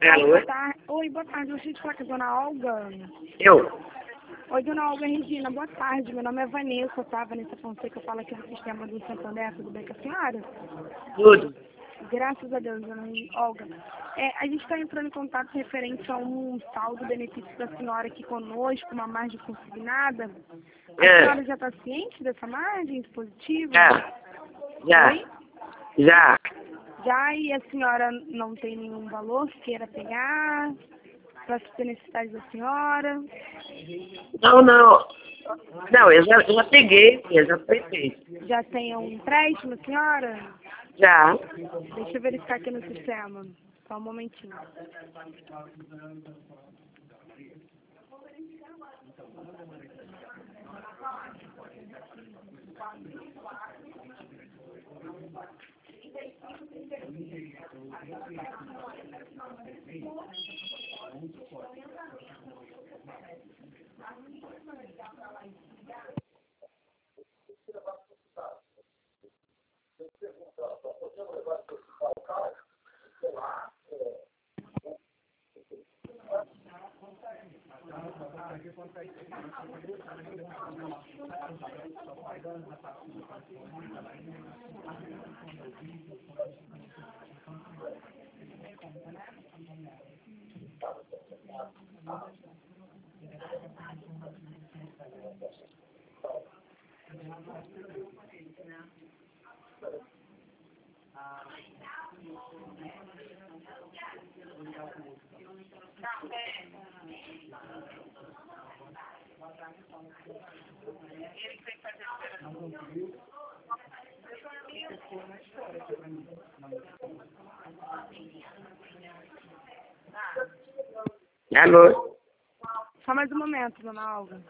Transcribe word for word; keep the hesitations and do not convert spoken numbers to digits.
Alô? Boa tarde. Oi, boa tarde. Eu gostaria de falar com a dona Olga. Eu? Oi, dona Olga Regina, boa tarde. Meu nome é Vanessa, tá? Vanessa Fonseca, eu falo aqui do Sistema do Santander. Tudo bem com a senhora? Tudo. Graças a Deus, dona Olga. É, a gente está entrando em contato referente a um saldo benefício da senhora aqui conosco, uma margem consignada. A É. senhora já está ciente dessa margem positiva? Já. Já. Oi? Já. Já, e a senhora não tem nenhum valor que queira pegar para suprir necessidades da senhora? Não, não. Não, eu já, eu já peguei, eu já peguei. Já tem um empréstimo, senhora? Já. Deixa eu verificar aqui no sistema. Só um momentinho. Alô? Só mais um momento, dona Olga.